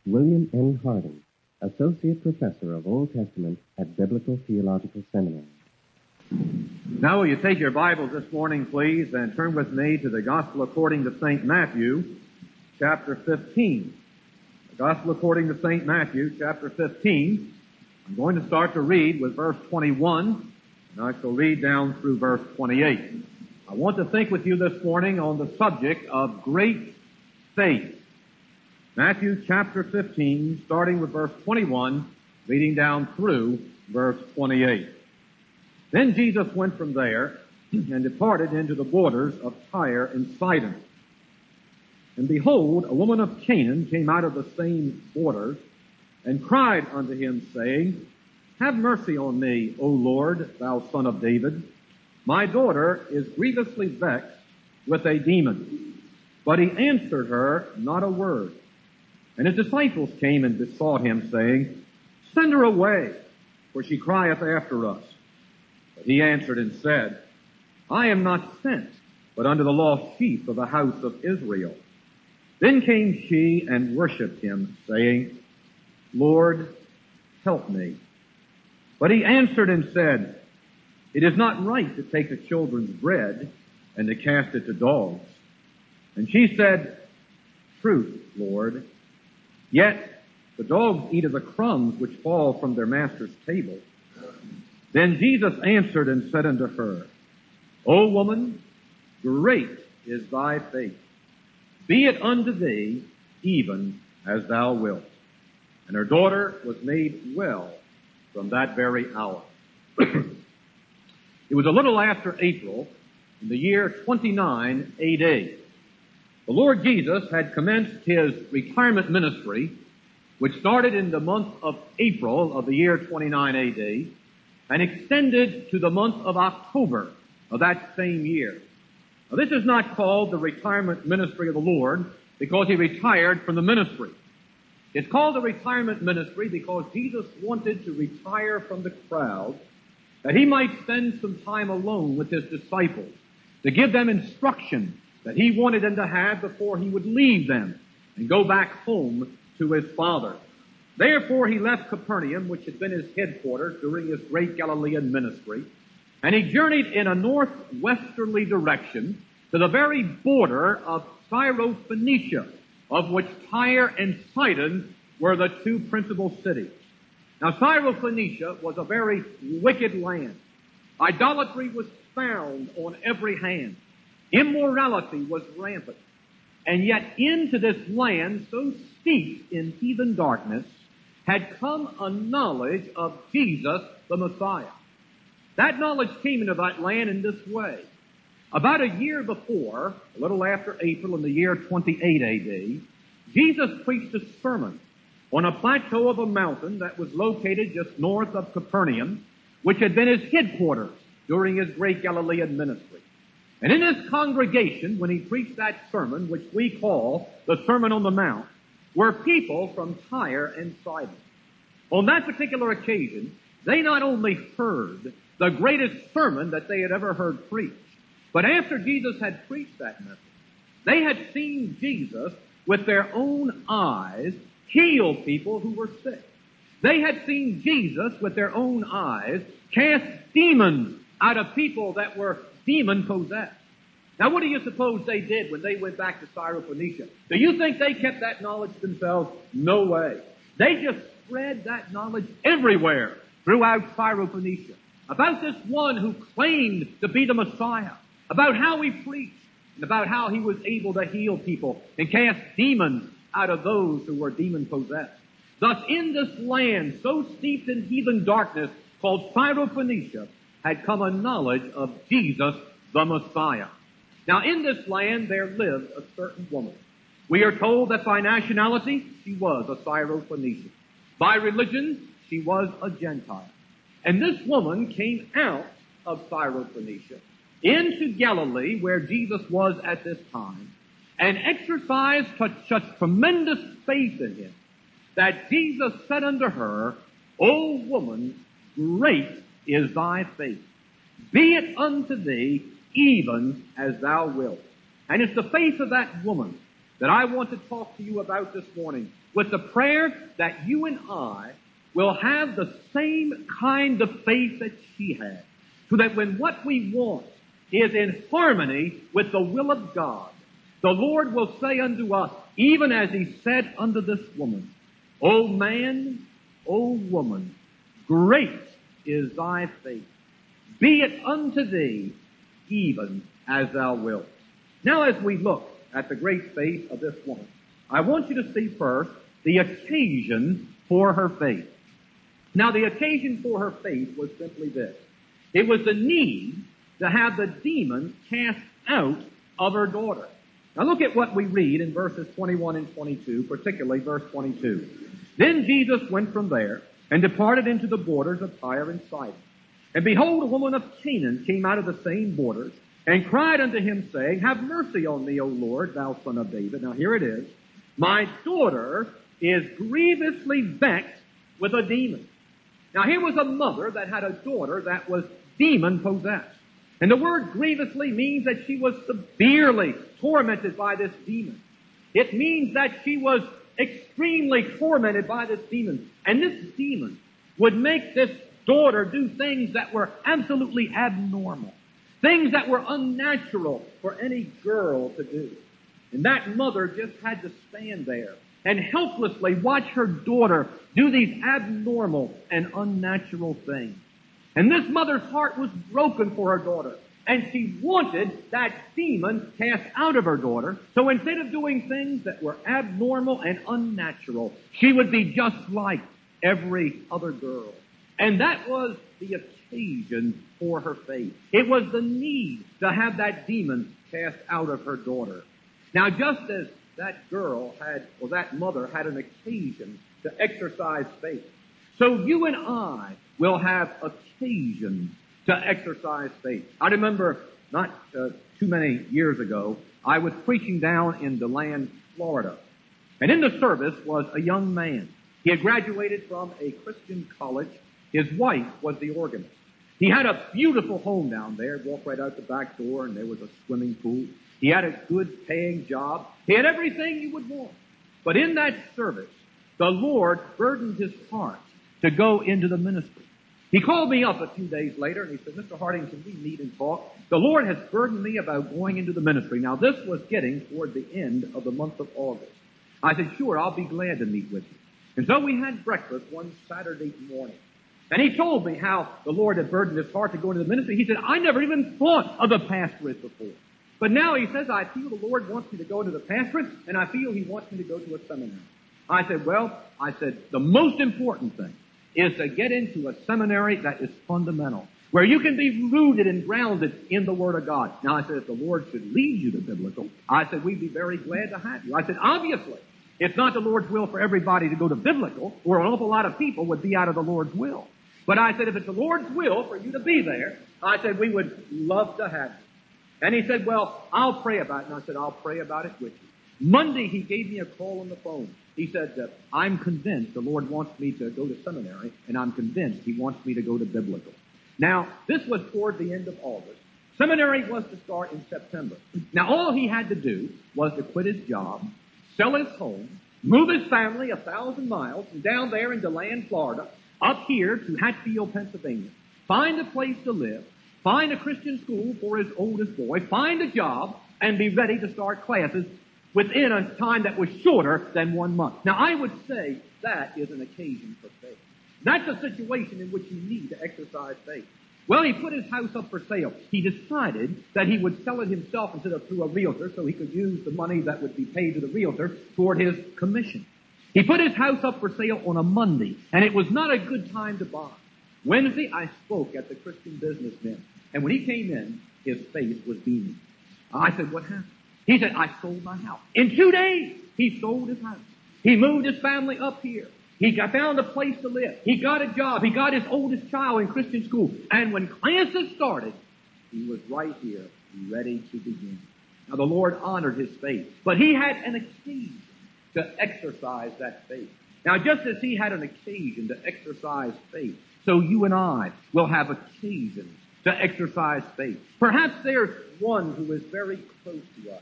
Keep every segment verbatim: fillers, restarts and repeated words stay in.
William N. Harding, Associate Professor of Old Testament at Biblical Theological Seminary. Now will you take your Bibles this morning, please, and turn with me to the Gospel according to Saint Matthew, chapter fifteen. The Gospel according to Saint Matthew, chapter fifteen. I'm going to start to read with verse twenty-one, and I shall read down through verse twenty-eight. I want to think with you this morning on the subject of great faith. Matthew chapter fifteen, starting with verse twenty-one, reading down through verse twenty-eight. Then Jesus went from there and departed into the borders of Tyre and Sidon. And behold, a woman of Canaan came out of the same borders and cried unto him, saying, Have mercy on me, O Lord, thou son of David. My daughter is grievously vexed with a demon. But he answered her not a word. And his disciples came and besought him, saying, Send her away, for she crieth after us. But he answered and said, I am not sent, but unto the lost sheep of the house of Israel. Then came she and worshipped him, saying, Lord, help me. But he answered and said, It is not right to take the children's bread and to cast it to dogs. And she said, Truth, Lord. Yet the dogs eat of the crumbs which fall from their master's table. Then Jesus answered and said unto her, O woman, great is thy faith. Be it unto thee even as thou wilt. And her daughter was made well from that very hour. It was a little after April in the year twenty-nine A D. The Lord Jesus had commenced his retirement ministry, which started in the month of April of the year twenty-nine A D and extended to the month of October of that same year. Now, this is not called the retirement ministry of the Lord because he retired from the ministry. It's called the retirement ministry because Jesus wanted to retire from the crowd that he might spend some time alone with his disciples to give them instruction that he wanted them to have before he would leave them and go back home to his Father. Therefore, he left Capernaum, which had been his headquarters during his great Galilean ministry, and he journeyed in a northwesterly direction to the very border of Syrophoenicia, of which Tyre and Sidon were the two principal cities. Now, Syrophoenicia was a very wicked land. Idolatry was found on every hand. Immorality was rampant. And yet into this land, so steeped in heathen darkness, had come a knowledge of Jesus the Messiah. That knowledge came into that land in this way. About a year before, a little after April in the year twenty-eight A D, Jesus preached a sermon on a plateau of a mountain that was located just north of Capernaum, which had been his headquarters during his great Galilean ministry. And in his congregation, when he preached that sermon, which we call the Sermon on the Mount, were people from Tyre and Sidon. On that particular occasion, they not only heard the greatest sermon that they had ever heard preached, but after Jesus had preached that message, they had seen Jesus with their own eyes heal people who were sick. They had seen Jesus with their own eyes cast demons out of people that were demon-possessed. Now, what do you suppose they did when they went back to Syrophoenicia? Do you think they kept that knowledge themselves? No way. They just spread that knowledge everywhere throughout Syrophoenicia about this one who claimed to be the Messiah, about how he preached, and about how he was able to heal people and cast demons out of those who were demon-possessed. Thus, in this land so steeped in heathen darkness called Syrophoenicia, had come a knowledge of Jesus the Messiah. Now, in this land there lived a certain woman. We are told that by nationality she was a Syrophoenician. By religion she was a Gentile. And this woman came out of Syrophoenicia into Galilee, where Jesus was at this time, and exercised such, such tremendous faith in him that Jesus said unto her, O woman, great is thy faith. Be it unto thee even as thou wilt. And it's the faith of that woman that I want to talk to you about this morning with the prayer that you and I will have the same kind of faith that she had, so that when what we want is in harmony with the will of God, the Lord will say unto us, even as He said unto this woman, O man, O woman, great is thy faith. Be it unto thee even as thou wilt. Now as we look at the great faith of this woman, I want you to see first the occasion for her faith. Now the occasion for her faith was simply this. It was the need to have the demon cast out of her daughter. Now look at what we read in verses twenty-one and twenty-two, particularly verse twenty-two. Then Jesus went from there and departed into the borders of Tyre and Sidon. And behold, a woman of Canaan came out of the same borders and cried unto him, saying, Have mercy on me, O Lord, thou son of David. Now here it is. My daughter is grievously vexed with a demon. Now here was a mother that had a daughter that was demon-possessed. And the word grievously means that she was severely tormented by this demon. It means that she was extremely tormented by this demon. And this demon would make this daughter do things that were absolutely abnormal. Things that were unnatural for any girl to do. And that mother just had to stand there and helplessly watch her daughter do these abnormal and unnatural things. And this mother's heart was broken for her daughter. And she wanted that demon cast out of her daughter. So instead of doing things that were abnormal and unnatural, she would be just like every other girl. And that was the occasion for her faith. It was the need to have that demon cast out of her daughter. Now, just as that girl had, or that mother had an occasion to exercise faith, so you and I will have occasions to exercise faith. I remember not uh, too many years ago, I was preaching down in DeLand, Florida. And in the service was a young man. He had graduated from a Christian college. His wife was the organist. He had a beautiful home down there. Walked right out the back door, and there was a swimming pool. He had a good paying job. He had everything you would want. But in that service, the Lord burdened his heart to go into the ministry. He called me up a few days later, and he said, Mister Harding, can we meet and talk? The Lord has burdened me about going into the ministry. Now, this was getting toward the end of the month of August. I said, sure, I'll be glad to meet with you. And so we had breakfast one Saturday morning. And he told me how the Lord had burdened his heart to go into the ministry. He said, I never even thought of the pastorate before. But now he says, I feel the Lord wants me to go into the pastorate, and I feel he wants me to go to a seminary. I said, well, I said, the most important thing is to get into a seminary that is fundamental, where you can be rooted and grounded in the Word of God. Now, I said, if the Lord should lead you to biblical, I said, we'd be very glad to have you. I said, obviously, it's not the Lord's will for everybody to go to biblical, or an awful lot of people would be out of the Lord's will. But I said, if it's the Lord's will for you to be there, I said, we would love to have you. And he said, well, I'll pray about it. And I said, I'll pray about it with you. Monday, he gave me a call on the phone. He said, that I'm convinced the Lord wants me to go to seminary, and I'm convinced he wants me to go to biblical. Now, this was toward the end of August. Seminary was to start in September. Now, all he had to do was to quit his job, sell his home, move his family a thousand miles from down there in DeLand, Florida, up here to Hatfield, Pennsylvania, find a place to live, find a Christian school for his oldest boy, find a job, and be ready to start classes within a time that was shorter than one month. Now, I would say that is an occasion for faith. That's a situation in which you need to exercise faith. Well, he put his house up for sale. He decided that he would sell it himself instead of through a realtor, so he could use the money that would be paid to the realtor toward his commission. He put his house up for sale on a Monday, and it was not a good time to buy. Wednesday, I spoke at the Christian Businessmen, and when he came in, his face was beaming. I said, what happened? He said, I sold my house. In two days, he sold his house. He moved his family up here. He got, found a place to live. He got a job. He got his oldest child in Christian school. And when classes started, he was right here, ready to begin. Now, the Lord honored his faith, but he had an occasion to exercise that faith. Now, just as he had an occasion to exercise faith, so you and I will have occasions to exercise faith. Perhaps there's one who is very close to us,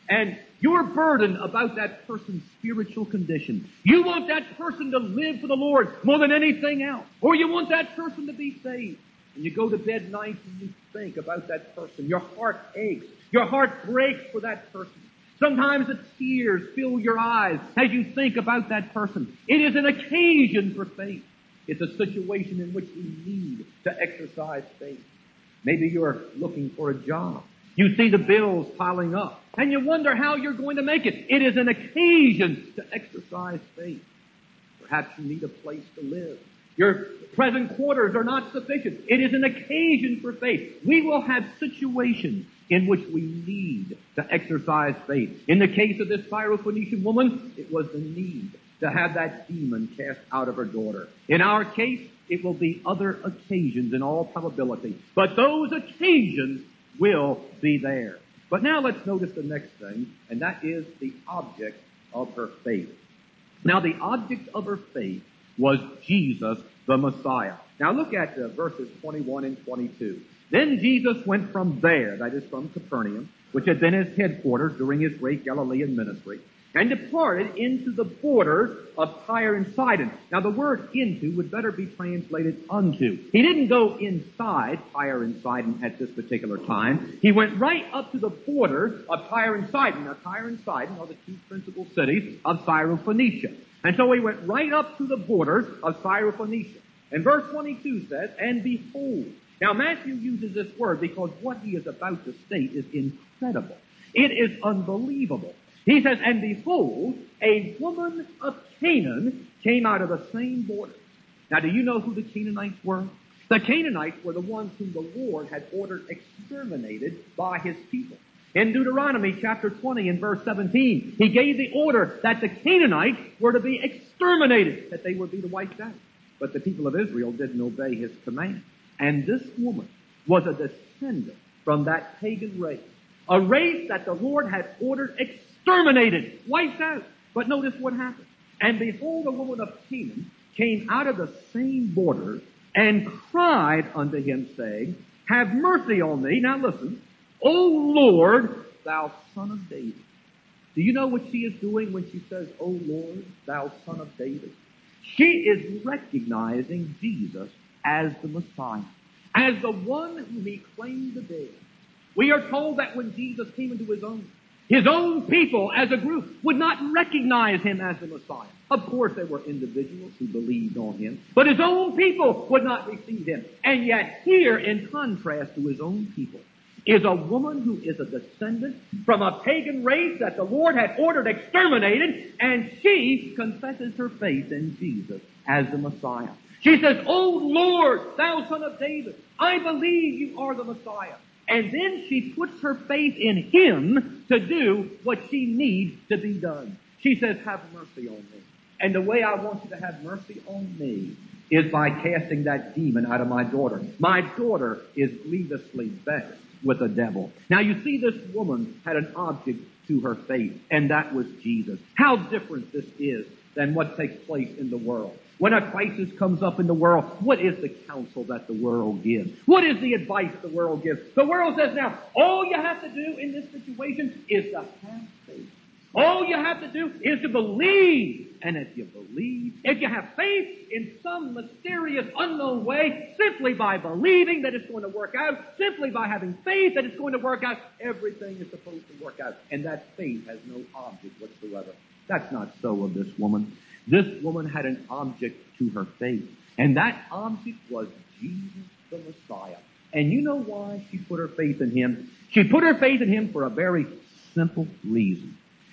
and you're burdened about that person's spiritual condition. You want that person to live for the Lord more than anything else. Or you want that person to be saved. And you go to bed nights and you think about that person. Your heart aches. Your heart breaks for that person. Sometimes the tears fill your eyes as you think about that person. It is an occasion for faith. It's a situation in which we need to exercise faith. Maybe you're looking for a job. You see the bills piling up, and you wonder how you're going to make it. It is an occasion to exercise faith. Perhaps you need a place to live. Your present quarters are not sufficient. It is an occasion for faith. We will have situations in which we need to exercise faith. In the case of this Syrophoenician woman, it was the need to have that demon cast out of her daughter. In our case, it will be other occasions in all probability. But those occasions will be there. But now let's notice the next thing, and that is the object of her faith. Now the object of her faith was Jesus the Messiah. Now look at uh, verses twenty-one and twenty-two. Then Jesus went from there, that is from Capernaum, which had been his headquarters during his great Galilean ministry, and departed into the borders of Tyre and Sidon. Now the word into would better be translated unto. He didn't go inside Tyre and Sidon at this particular time. He went right up to the border of Tyre and Sidon. Now Tyre and Sidon are the two principal cities of Syrophoenicia. And so he went right up to the borders of Syrophoenicia. And verse twenty-two says, and behold. Now Matthew uses this word because what he is about to state is incredible. It is unbelievable. He says, and behold, a woman of Canaan came out of the same border. Now, do you know who the Canaanites were? The Canaanites were the ones whom the Lord had ordered exterminated by his people. In Deuteronomy chapter twenty and verse seventeen, he gave the order that the Canaanites were to be exterminated, that they would be wiped out. But the people of Israel didn't obey his command. And this woman was a descendant from that pagan race, a race that the Lord had ordered exterminated, wiped out. But notice what happened. And behold, a woman of Canaan came out of the same border and cried unto him, saying, have mercy on me. Now listen, O Lord, thou son of David. Do you know what she is doing when she says, O Lord, thou son of David? She is recognizing Jesus as the Messiah, as the one whom he claimed to be. We are told that when Jesus came into his own, his own people as a group would not recognize him as the Messiah. Of course, there were individuals who believed on him, but his own people would not receive him. And yet here, in contrast to his own people, is a woman who is a descendant from a pagan race that the Lord had ordered exterminated, and she confesses her faith in Jesus as the Messiah. She says, O Lord, thou son of David, I believe you are the Messiah. And then she puts her faith in him to do what she needs to be done. She says, have mercy on me. And the way I want you to have mercy on me is by casting that demon out of my daughter. My daughter is grievously vexed with the devil. Now you see, this woman had an object to her faith, and that was Jesus. How different this is than what takes place in the world. When a crisis comes up in the world, what is the counsel that the world gives? What is the advice the world gives? The world says, now, all you have to do in this situation is to have faith. All you have to do is to believe. And if you believe, if you have faith in some mysterious, unknown way, simply by believing that it's going to work out, simply by having faith that it's going to work out, everything is supposed to work out. And that faith has no object whatsoever. That's not so of this woman. This woman had an object to her faith. And that object was Jesus the Messiah. And you know why she put her faith in him? She put her faith in him for a very simple reason.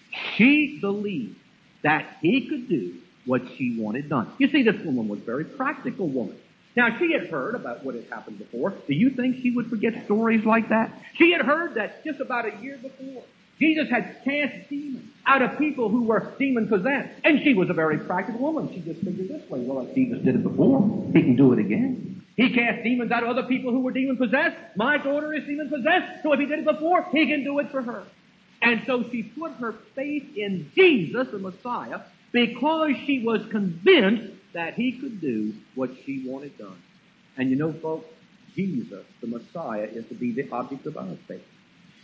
She believed that he could do what she wanted done. You see, this woman was a very practical woman. Now, she had heard about what had happened before. Do you think she would forget stories like that? She had heard that just about a year before, Jesus had cast demons out of people who were demon-possessed. And she was a very practical woman. She just figured this way, well, if Jesus did it before, he can do it again. He cast demons out of other people who were demon-possessed. My daughter is demon-possessed, so if he did it before, he can do it for her. And so she put her faith in Jesus, the Messiah, because she was convinced that he could do what she wanted done. And you know, folks, Jesus, the Messiah, is to be the object of our faith.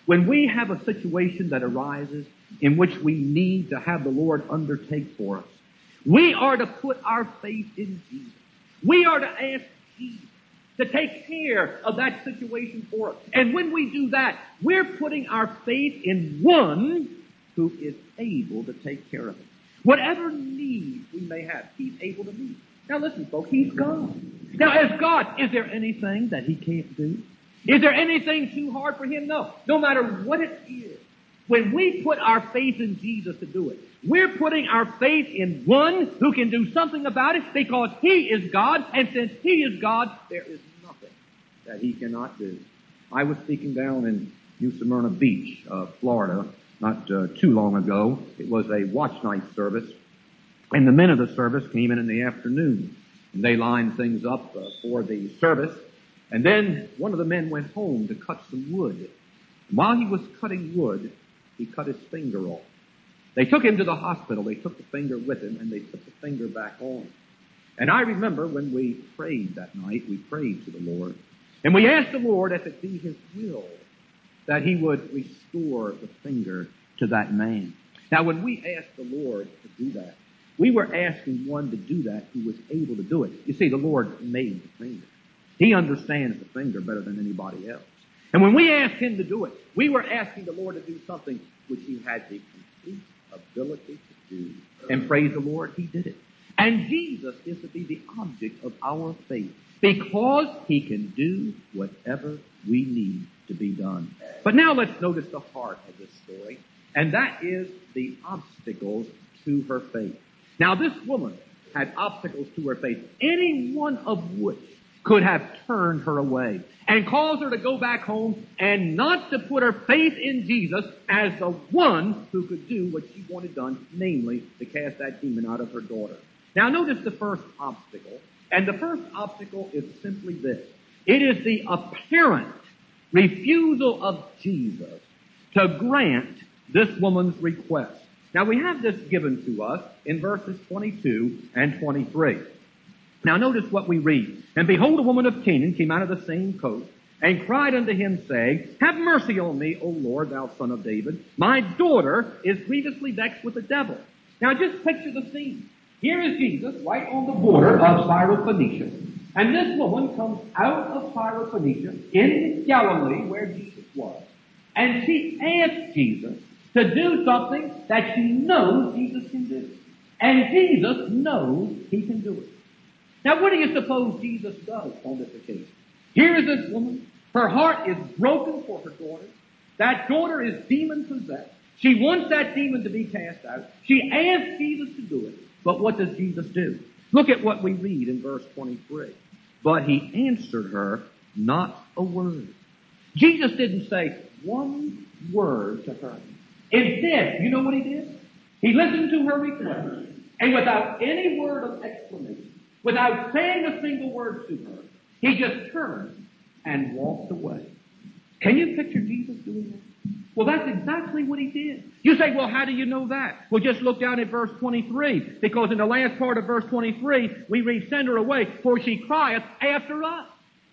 when we have a situation that arises in which we need to have the Lord undertake for us, we are to put our faith in Jesus. We are to ask Jesus to take care of that situation for us. And when we do that, we're putting our faith in one who is able to take care of it. Whatever needs we may have, He's able to meet. Now listen, folks, He's God. Now as God, is there anything that He can't do? Is there anything too hard for Him? No. No matter what it is, when we put our faith in Jesus to do it, we're putting our faith in one who can do something about it because He is God, and since He is God, there is nothing that He cannot do. I was speaking down in New Smyrna Beach, uh, Florida, not uh, too long ago. It was a watch night service, and the men of the service came in in the afternoon, and they lined things up uh, for the service, and then one of the men went home to cut some wood. While he was cutting wood, he cut his finger off. They took him to the hospital. They took the finger with him, and they put the finger back on. And I remember when we prayed that night, we prayed to the Lord, and we asked the Lord if it be His will that He would restore the finger to that man. Now, when we asked the Lord to do that, we were asking one to do that who was able to do it. You see, the Lord made the finger. He understands the finger better than anybody else. And when we asked Him to do it, we were asking the Lord to do something which He had the complete ability to do. And praise the Lord, He did it. And Jesus is to be the object of our faith because He can do whatever we need to be done. But now let's notice the heart of this story, and that is the obstacles to her faith. Now this woman had obstacles to her faith, any one of which could have turned her away and caused her to go back home and not to put her faith in Jesus as the one who could do what she wanted done, namely to cast that demon out of her daughter. Now notice the first obstacle, and the first obstacle is simply this. It is the apparent refusal of Jesus to grant this woman's request. Now we have this given to us in verses twenty-two and twenty-three. Now notice what we read. And behold, a woman of Canaan came out of the same coast, and cried unto him, saying, Have mercy on me, O Lord, thou son of David. My daughter is grievously vexed with the devil. Now just picture the scene. Here is Jesus right on the border of Syrophoenicia. And this woman comes out of Syrophoenicia in Galilee where Jesus was. And she asks Jesus to do something that she knows Jesus can do. And Jesus knows He can do it. Now what do you suppose Jesus does on this occasion? Here is this woman. Her heart is broken for her daughter. That daughter is demon-possessed. She wants that demon to be cast out. She asks Jesus to do it. But what does Jesus do? Look at what we read in verse twenty-three. But He answered her not a word. Jesus didn't say one word to her. Instead, you know what He did? He listened to her request, and without any word of explanation, without saying a single word to her, He just turned and walked away. Can you picture Jesus doing that? Well, that's exactly what He did. You say, well, how do you know that? Well, just look down at verse twenty-three, because in the last part of verse twenty-three, we read, Send her away, for she crieth after us.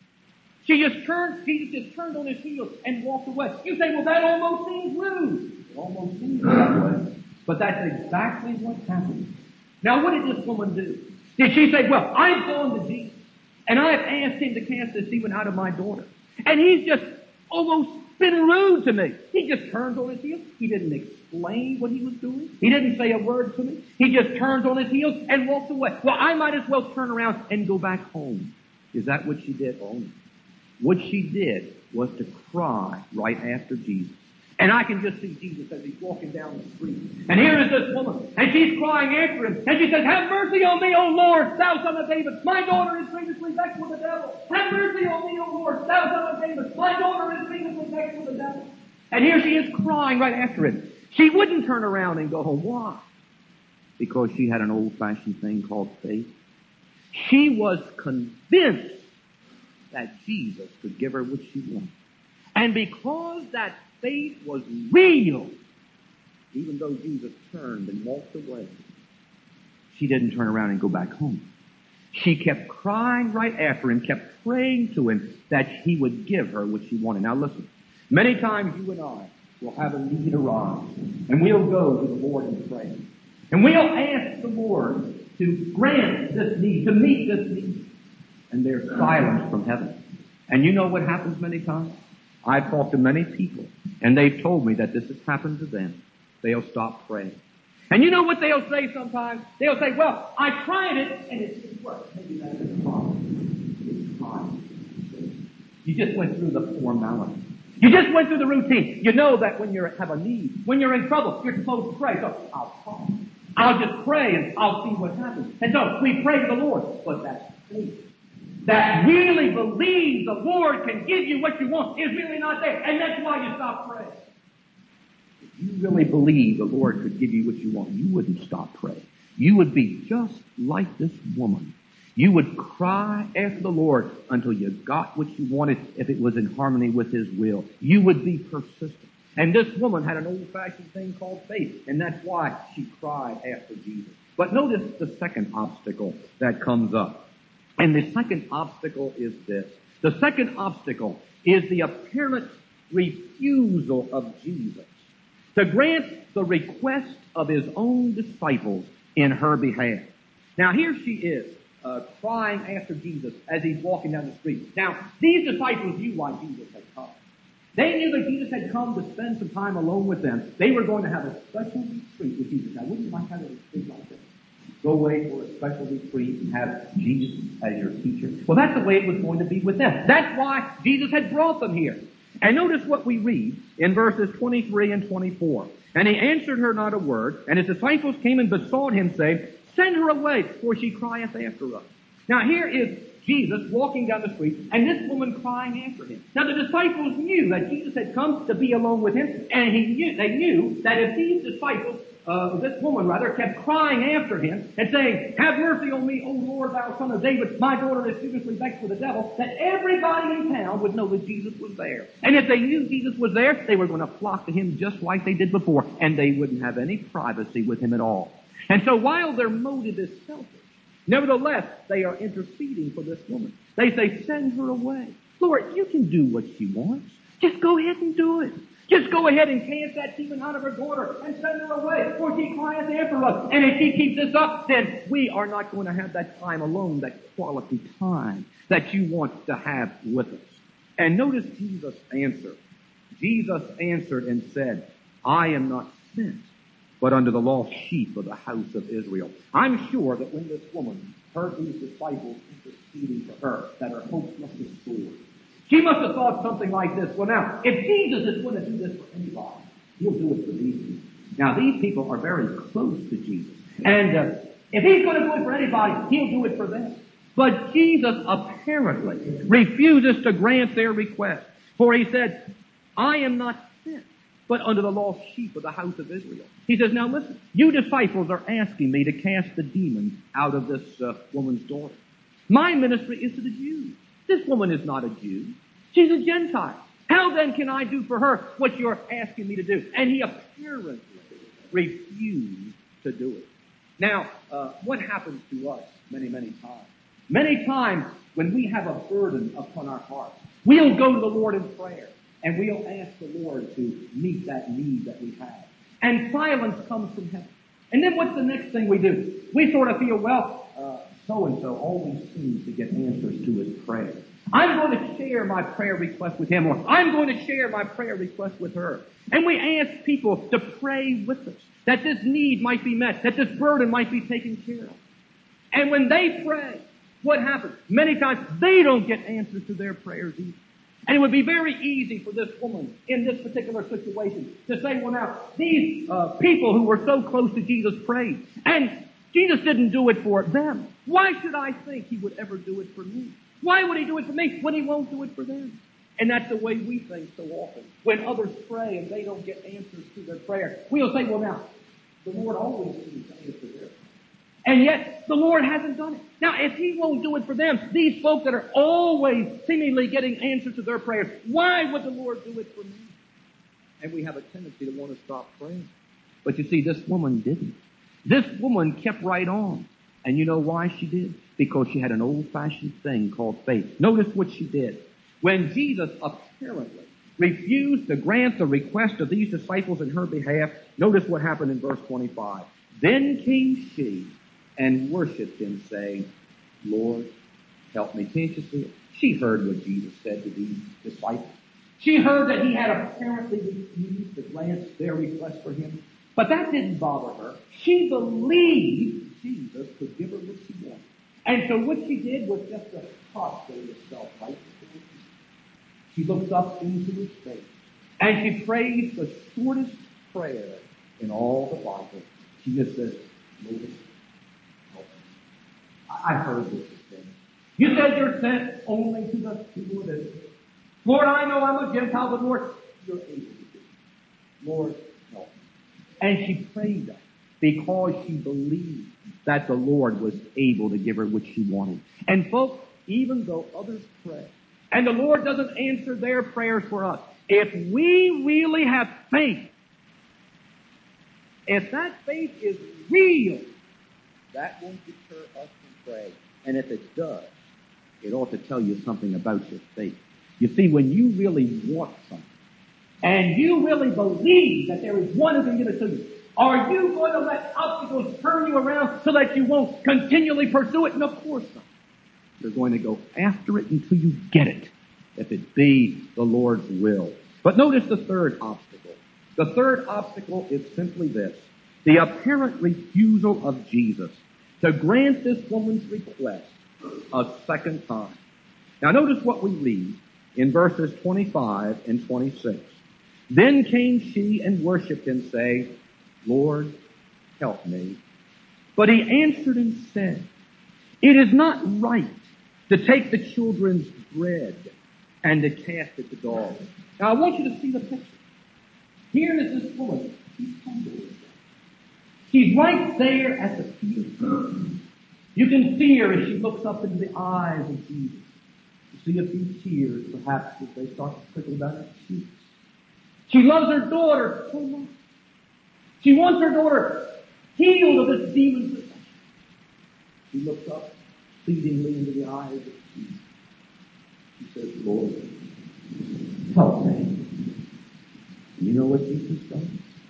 She just turned, Jesus just turned on His heel and walked away. You say, well, that almost seems rude. It almost seems that way. But that's exactly what happened. Now, what did this woman do? Did she say, well, I've gone to Jesus, and I've asked Him to cast this demon out of my daughter, and He's just almost been rude to me. He just turns on His heels. He didn't explain what He was doing. He didn't say a word to me. He just turns on His heels and walks away. Well, I might as well turn around and go back home. Is that what she did? Oh, no. What she did was to cry right after Jesus. And I can just see Jesus as He's walking down the street. And here is this woman, and she's crying after Him. And she says, Have mercy on me, O Lord, thou son of David. My daughter is grievously vexed with the devil. Have mercy on me, O Lord, thou son of David. My daughter is grievously vexed with the devil. And here she is crying right after Him. She wouldn't turn around and go home. Why? Because she had an old-fashioned thing called faith. She was convinced that Jesus could give her what she wanted. And because that faith was real, even though Jesus turned and walked away, she didn't turn around and go back home. She kept crying right after Him, kept praying to Him that He would give her what she wanted. Now listen, Many times you and I will have a need arise, and we'll go to the Lord in prayer. And we'll ask the Lord to grant this need, to meet this need. And there's silence from heaven. And you know what happens many times? I've talked to many people, and they've told me that this has happened to them. They'll stop praying. And you know what they'll say sometimes? They'll say, well, I tried it, and it didn't work. Maybe that's the problem. It's time. You just went through the formality. You just went through the routine. You know that when you have a need, when you're in trouble, you're supposed to pray. So I'll pray. I'll just pray, and I'll see what happens. And so we pray to the Lord. But that's faith. That really believes the Lord can give you what you want is really not there. And that's why you stop praying. If you really believe the Lord could give you what you want, you wouldn't stop praying. You would be just like this woman. You would cry after the Lord until you got what you wanted if it was in harmony with His will. You would be persistent. And this woman had an old-fashioned thing called faith, and that's why she cried after Jesus. But notice the second obstacle that comes up. And the second obstacle is this. The second obstacle is the apparent refusal of Jesus to grant the request of His own disciples in her behalf. Now here she is, uh, crying after Jesus as He's walking down the street. Now, these disciples knew why Jesus had come. They knew that Jesus had come to spend some time alone with them. They were going to have a special retreat with Jesus. Now, wouldn't you like to have a retreat like this? Go away for a special retreat and have Jesus as your teacher. Well, that's the way it was going to be with them. That's why Jesus had brought them here. And notice what we read in verses twenty-three and twenty-four. And He answered her not a word, and His disciples came and besought Him, saying, send her away, for she crieth after us. Now here is Jesus walking down the street, and this woman crying after Him. Now the disciples knew that Jesus had come to be alone with Him, and he knew, they knew that if these disciples Uh, this woman, rather, kept crying after Him and saying, have mercy on me, O Lord, thou son of David, my daughter is seriously vexed with the devil, that everybody in town would know that Jesus was there. And if they knew Jesus was there, they were going to flock to Him just like they did before, and they wouldn't have any privacy with Him at all. And so while their motive is selfish, nevertheless, they are interceding for this woman. They say, send her away. Lord, you can do what she wants. Just go ahead and do it. Just go ahead and cast that demon out of her daughter and send her away, for she crieth after us. And if she keeps this up, then we are not going to have that time alone, that quality time that you want to have with us. And notice Jesus answered. Jesus answered and said, I am not sent, but unto the lost sheep of the house of Israel. I'm sure that when this woman heard these disciples interceding for her, that her hopes must have soared. She must have thought something like this. Well, now, if Jesus is going to do this for anybody, He'll do it for these people. Now, these people are very close to Jesus. And uh, if He's going to do it for anybody, He'll do it for them. But Jesus apparently refuses to grant their request. For He said, I am not sent, but unto the lost sheep of the house of Israel. He says, now listen, you disciples are asking me to cast the demons out of this uh, woman's daughter. My ministry is to the Jews. This woman is not a Jew. She's a Gentile. How then can I do for her what you're asking me to do? And He apparently refused to do it. Now, uh, what happens to us many, many times? Many times when we have a burden upon our hearts, we'll go to the Lord in prayer, and we'll ask the Lord to meet that need that we have. And silence comes from heaven. And then what's the next thing we do? We sort of feel, well, uh, so-and-so always seems to get answers to his prayer. I'm going to share my prayer request with him, or I'm going to share my prayer request with her. And we ask people to pray with us, that this need might be met, that this burden might be taken care of. And when they pray, what happens? Many times they don't get answers to their prayers either. And it would be very easy for this woman in this particular situation to say, well now, these uh, people who were so close to Jesus prayed, and Jesus didn't do it for them. Why should I think He would ever do it for me? Why would He do it for me when He won't do it for them? And that's the way we think so often. When others pray and they don't get answers to their prayer, we'll say, well now, the Lord always seems to answer their prayer. And yet, the Lord hasn't done it. Now, if He won't do it for them, these folks that are always seemingly getting answers to their prayers, why would the Lord do it for me? And we have a tendency to want to stop praying. But you see, this woman didn't. This woman kept right on. And you know why she did? Because she had an old-fashioned thing called faith. Notice what she did. When Jesus apparently refused to grant the request of these disciples in her behalf, notice what happened in verse twenty-five. Then came she and worshipped him, saying, Lord, help me. Can't you see it? She heard what Jesus said to these disciples. She heard that he had apparently refused to grant their request for him. But that didn't bother her. She believed Jesus could give her what she wanted. And so what she did was just to prostrate herself right before him. She looks up into his face. And she prays the shortest prayer in all the Bible. She just says, Lord, help me. I heard this thing. You said you're sent only to the people of Israel. Lord, I know I'm a Gentile, but Lord, you're able to do it. Lord, help me. And she prayed that because she believed that the Lord was able to give her what she wanted. And folks, even though others pray, and the Lord doesn't answer their prayers for us, if we really have faith, if that faith is real, that won't deter us from praying. And if it does, it ought to tell you something about your faith. You see, when you really want something, and you really believe that there is one who can give it to you, are you going to let obstacles turn you around so that you won't continually pursue it? And of course not. You're going to go after it until you get it, if it be the Lord's will. But notice the third obstacle. The third obstacle is simply this: the apparent refusal of Jesus to grant this woman's request a second time. Now notice what we read in verses twenty-five and twenty-six. Then came she and worshipped him, saying, Lord, help me. But he answered and said, It is not right to take the children's bread and to cast it to dogs. Now I want you to see the picture. Here is this woman. She's humble. She's right there at the feet of Jesus. You can see her as she looks up into the eyes of Jesus. You see a few tears, perhaps, as they start to trickle down her cheeks. She loves her daughter so much. She wants her daughter healed of this demon possession. She looks up pleadingly into the eyes of Jesus. She says, Lord, help me. And you know what Jesus does?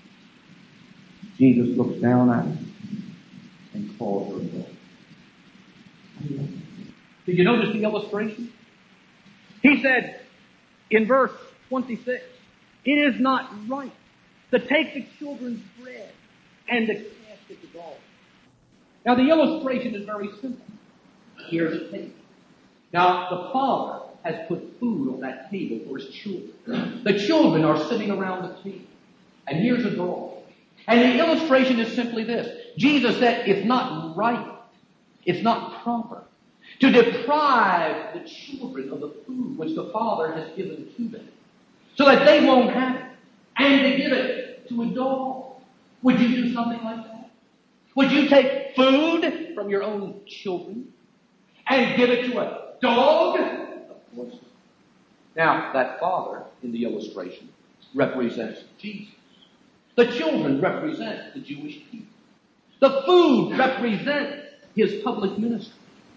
Jesus looks down at her and calls her daughter. Did you notice the illustration? He said in verse twenty-six, it is not right to take the children's bread and to cast it to dogs. Now the illustration is very simple. Here's a table. Now the father has put food on that table for his children. The children are sitting around the table. And here's a dog. And the illustration is simply this. Jesus said it's not right, it's not proper to deprive the children of the food which the Father has given to them so that they won't have it, and to give it to a dog. Would you do something like that? Would you take food from your own children and give it to a dog? Of course not. Now, that father in the illustration represents Jesus. The children represent the Jewish people. The food represents his public ministry.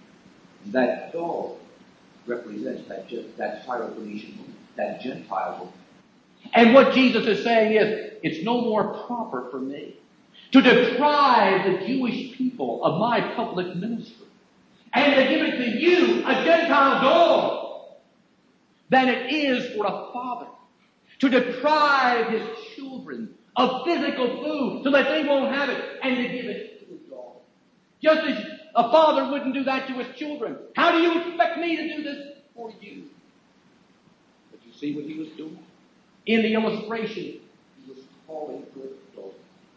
That dog represents that, that Syrophoenician woman, that Gentile woman. And what Jesus is saying is, it's no more proper for me to deprive the Jewish people of my public ministry and to give it to you, a Gentile dog, than it is for a father to deprive his children of physical food so that they won't have it and to give it to a dog. Just as a father wouldn't do that to his children, how do you expect me to do this for you? But you see what he was doing? In the illustration, he was calling for a dog.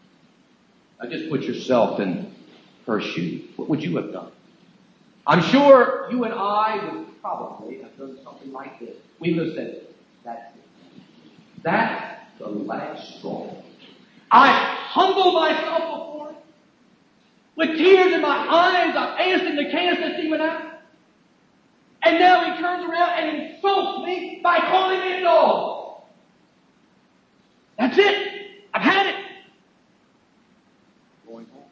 Now just put yourself in her shoes. What would you have done? I'm sure you and I would probably have done something like this. We would have said, that's it. That's the last straw. I humble myself before him. With tears in my eyes, I asked him to cast this demon out. And now he turns around and insults me by calling me a dog. That's it. I've had it. Going home.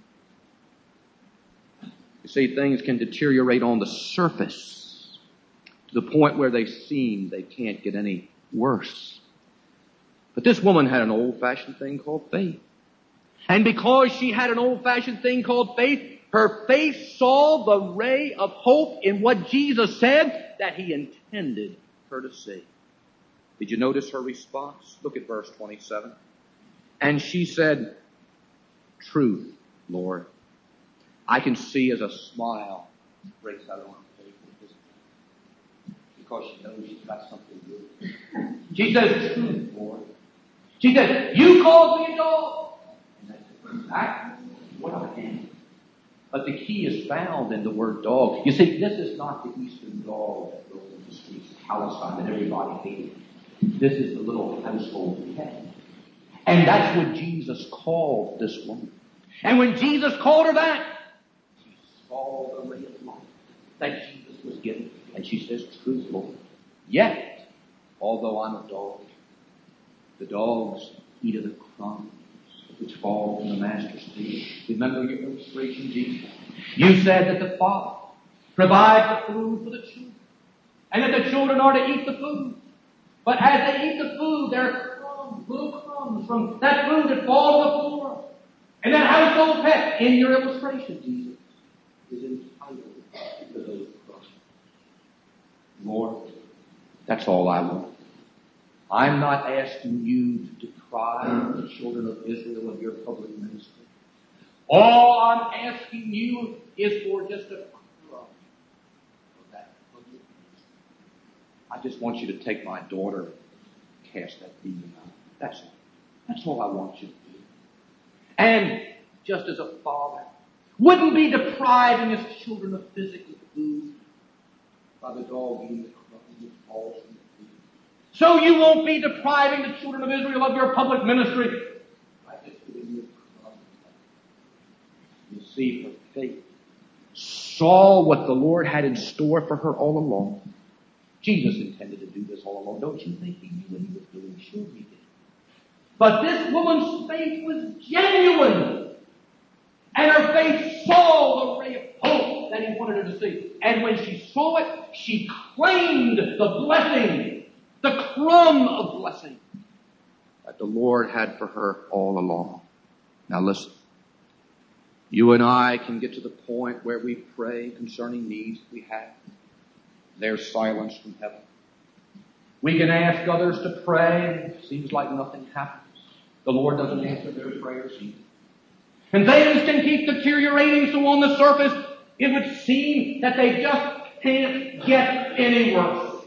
You see, things can deteriorate on the surface to the point where they seem they can't get any worse. But this woman had an old-fashioned thing called faith. And because she had an old-fashioned thing called faith, her faith saw the ray of hope in what Jesus said that he intended her to see. Did you notice her response? Look at verse twenty-seven. And she said, "Truth, Lord." I can see as a smile breaks out on her face because she knows she's got something good. She says, "Truth, Lord." She said, "You called me a dog." And that's exactly what I am. But the key is found in the word dog. You see, this is not the Eastern dog that goes in the streets of Palestine that everybody hated. This is the little household pet. And that's what Jesus called this woman. And when Jesus called her that, she saw the ray of light that Jesus was given. And she says, "Truth, Lord." Yet, although I'm a dog, the dogs eat of the crumbs which fall from the master's table. Remember your illustration, Jesus? You said that the Father provides the food for the children, and that the children are to eat the food. But as they eat the food, there are crumbs, little crumbs from that food that fall on the floor. And that household pet, in your illustration, Jesus, is entitled to those crumbs. Lord, that's all I want. I'm not asking you to deprive the children of Israel of your public ministry. All I'm asking you is for just a crumb of that public ministry. I just want you to take my daughter and cast that demon out. That's all. That's all I want you to do. And just as a father wouldn't be depriving his children of physical food by the dog eating the crumbs that falls from the food, so you won't be depriving the children of Israel of your public ministry by just giving you a crumb. You see, her faith saw what the Lord had in store for her all along. Jesus intended to do this all along. Don't you think he knew what he was doing? Sure he did. But this woman's faith was genuine. And her faith saw the ray of hope that he wanted her to see. And when she saw it, she claimed the blessing, the crumb of blessing that the Lord had for her all along. Now listen. You and I can get to the point where we pray concerning needs we have. There's silence from heaven. We can ask others to pray. It seems like nothing happens. The Lord doesn't answer their prayers either. And things can keep deteriorating, so on the surface, it would seem that they just can't get any worse.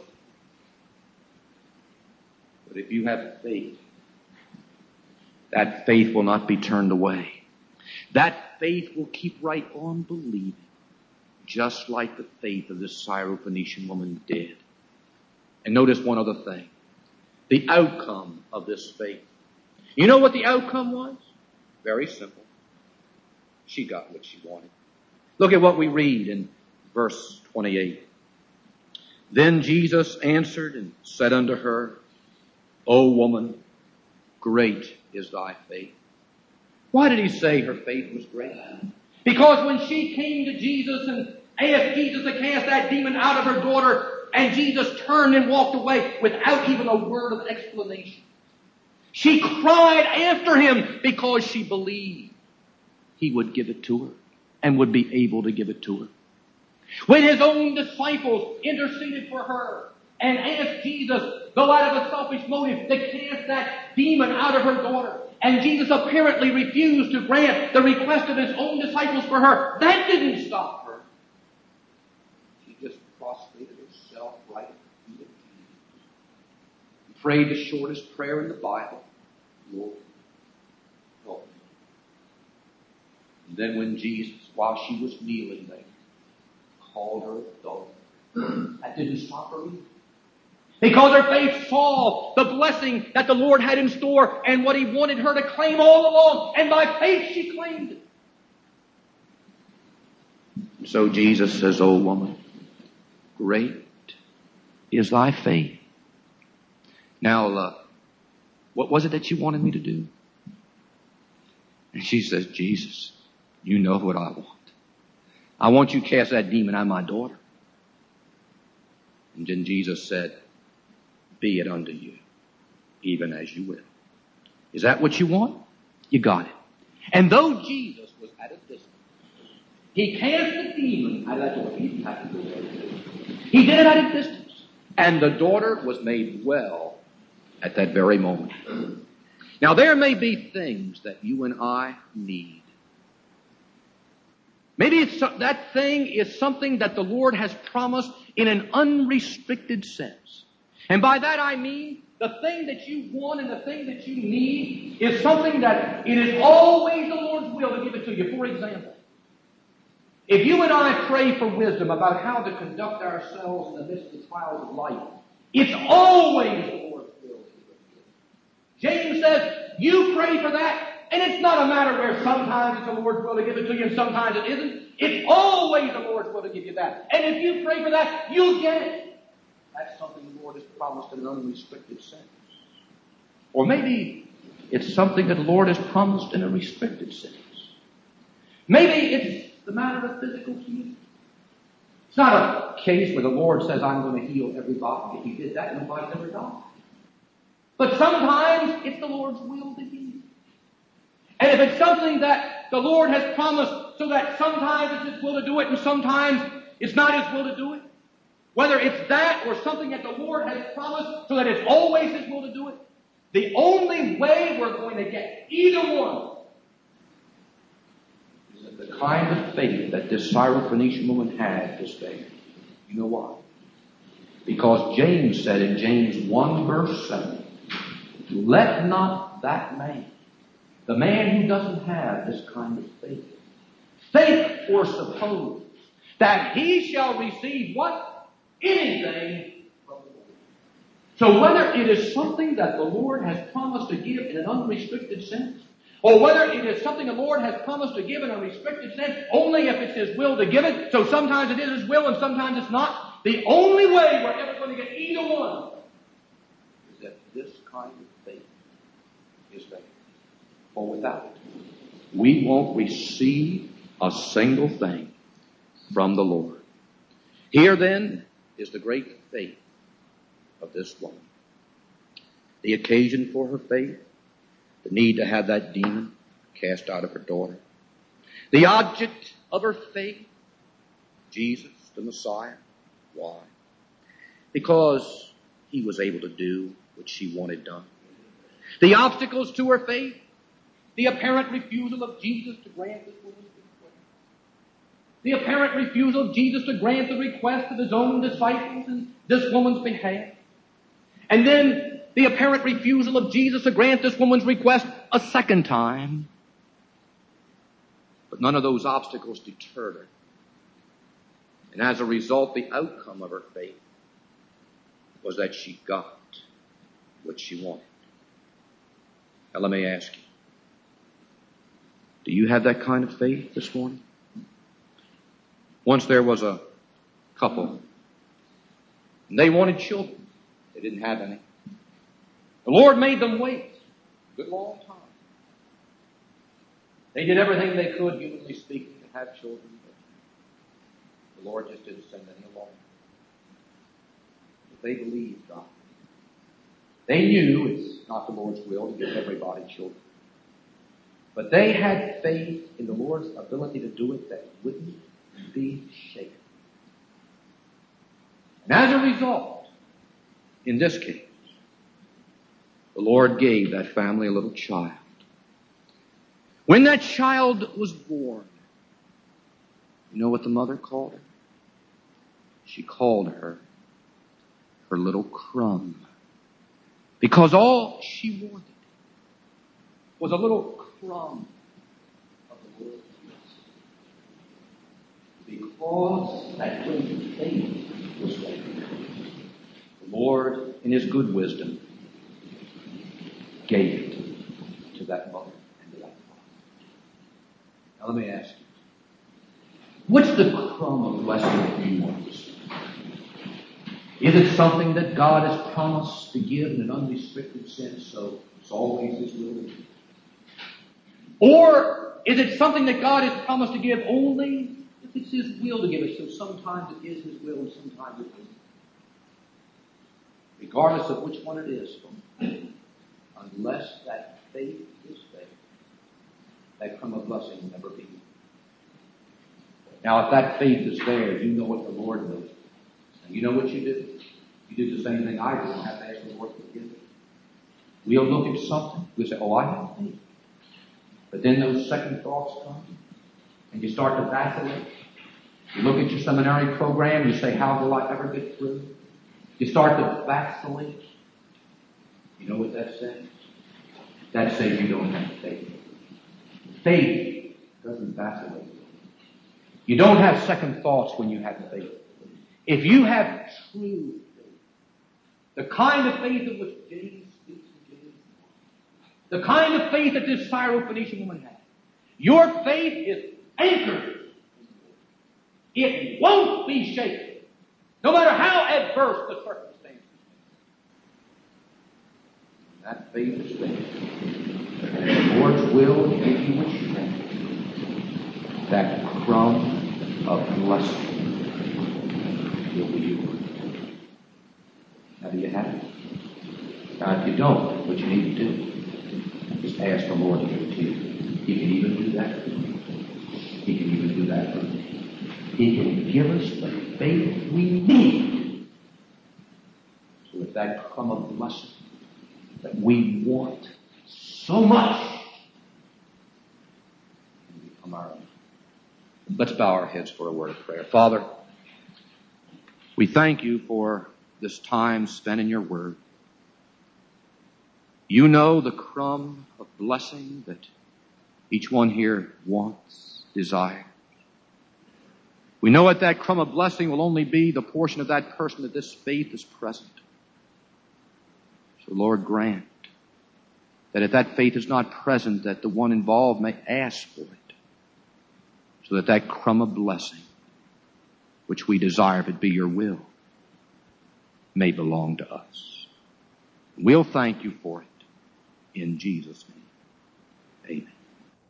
But if you have faith, that faith will not be turned away. That faith will keep right on believing, just like the faith of this Syrophoenician woman did. And notice one other thing. The outcome of this faith. You know what the outcome was? Very simple. She got what she wanted. Look at what we read in verse twenty-eight. Then Jesus answered and said unto her, O woman, great is thy faith. Why did he say her faith was great? Because when she came to Jesus and asked Jesus to cast that demon out of her daughter, and Jesus turned and walked away without even a word of explanation, she cried after him because she believed he would give it to her and would be able to give it to her. When his own disciples interceded for her and asked Jesus, though out of a selfish motive, to cast that demon out of her daughter, and Jesus apparently refused to grant the request of his own disciples for her, that didn't stop her. She just prostrated herself right at the feet of Jesus and prayed the shortest prayer in the Bible. Lord, help me. And then when Jesus, while she was kneeling there, called her a daughter, that didn't stop her either. Because her faith saw the blessing that the Lord had in store and what he wanted her to claim all along. And by faith she claimed it. So Jesus says, O woman, great is thy faith. Now, uh, what was it that you wanted me to do? And she says, Jesus, you know what I want. I want you to cast that demon out of my daughter. And then Jesus said, be it unto you, even as you will. Is that what you want? You got it. And though Jesus was at a distance, he cast the demon out of that daughter. He didn't have to go there. He did it at a distance. And the daughter was made well at that very moment. Now, there may be things that you and I need. Maybe it's, that thing is something that the Lord has promised in an unrestricted sense. And by that I mean the thing that you want and the thing that you need is something that it is always the Lord's will to give it to you. For example, if you and I pray for wisdom about how to conduct ourselves in the midst of the trials of life, it's always the Lord's will. James says, you pray for that, and it's not a matter where sometimes it's the Lord's will to give it to you and sometimes it isn't. It's always the Lord's will to give you that. And if you pray for that, you'll get it. That's something the Lord has promised in an unrestricted sense. Or maybe it's something that the Lord has promised in a restricted sense. Maybe it's the matter of physical healing. It's not a case where the Lord says, I'm going to heal everybody. If He did that, nobody's ever died. But sometimes it's the Lord's will to heal. And if it's something that the Lord has promised so that sometimes it's His will to do it and sometimes it's not His will to do it, whether it's that or something that the Lord has promised so that it's always His will to do it, the only way we're going to get either one is that the kind of faith that this Syrophoenician woman had this day. You know why? Because James said in James one verse seven, let not that man, the man who doesn't have this kind of faith, think or suppose that he shall receive what? Anything from the Lord. So whether it is something that the Lord has promised to give in an unrestricted sense, or whether it is something the Lord has promised to give in a restricted sense, only if it's His will to give it, so sometimes it is His will and sometimes it's not, the only way we're ever going to get either one is that this kind of faith is there. For without it, we won't receive a single thing from the Lord. Here then is the great faith of this woman. The occasion for her faith, the need to have that demon cast out of her daughter. The object of her faith, Jesus, the Messiah. Why? Because He was able to do what she wanted done. The obstacles to her faith, the apparent refusal of Jesus to grant this woman's request. The apparent refusal of Jesus to grant the request of His own disciples in this woman's behalf. And then the apparent refusal of Jesus to grant this woman's request a second time. But none of those obstacles deterred her. And as a result, the outcome of her faith was that she got what she wanted. Now let me ask you, do you have that kind of faith this morning? Once there was a couple, and they wanted children. They didn't have any. The Lord made them wait a good long time. They did everything they could, humanly speaking, to have children, but the Lord just didn't send any along. But they believed God. They knew it's not the Lord's will to give everybody children. But they had faith in the Lord's ability to do it that wouldn't be shaken. And as a result, in this case, the Lord gave that family a little child. When that child was born, you know what the mother called her? She called her her little crumb. Because all she wanted was a little crumb of the Lord's gifts. Because that great faith was there, the Lord, in His good wisdom, gave it to that mother and to that father. Now let me ask you, what's the crumb of blessing you want to see? Is it something that God has promised to give in an unrestricted sense, so it's always His will to give? Or is it something that God has promised to give only if it's His will to give it, so sometimes it is His will and sometimes it isn't? regardless of which one it is, unless that faith is there, that crumb of blessing will never be. Now, if that faith is there, you know what the Lord knows. And you know what you do? You do the same thing I do. You don't have to ask the Lord to forgive you. We'll look at something. We'll say, oh, I have faith. But then those second thoughts come, and you start to vacillate. You look at your seminary program, you say, how will I ever get through? You start to vacillate. You know what that says? That says you don't have faith. Faith doesn't vacillate. You don't have second thoughts when you have faith. If you have true faith, the kind of faith in which James speaks to James, the kind of faith that this Syrophoenician woman had, your faith is anchored. It won't be shaken, no matter how adverse the circumstances. That faith is there. And the Lord's will will give you what you need. That crumb of blessing will be yours. Now, do you have it? Now, if you don't, what you need to do is ask the Lord to give it to you. He can even do that for you. He can even do that for you. He can give us the faith we need. So if that crumb of blessing that we want so much can become our own. Let's bow our heads for a word of prayer. Father, we thank you for this time spent in your word. You know the crumb of blessing that each one here wants, desires. We know that that crumb of blessing will only be the portion of that person that this faith is present. So Lord, grant that if that faith is not present, that the one involved may ask for it, so that that crumb of blessing, which we desire if it be your will, may belong to us. We'll thank you for it in Jesus' name. Amen.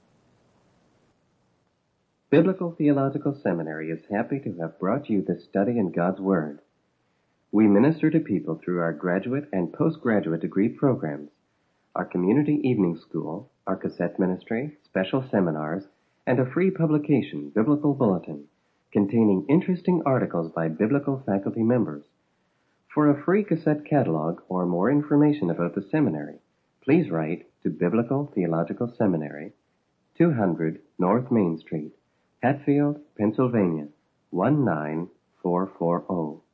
Biblical Theological Seminary is happy to have brought you this study in God's Word. We minister to people through our graduate and postgraduate degree programs, our community evening school, our cassette ministry, special seminars, and a free publication, Biblical Bulletin, containing interesting articles by biblical faculty members. For a free cassette catalog or more information about the seminary, please write to Biblical Theological Seminary, two hundred North Main Street, Hatfield, Pennsylvania, one nine four four zero.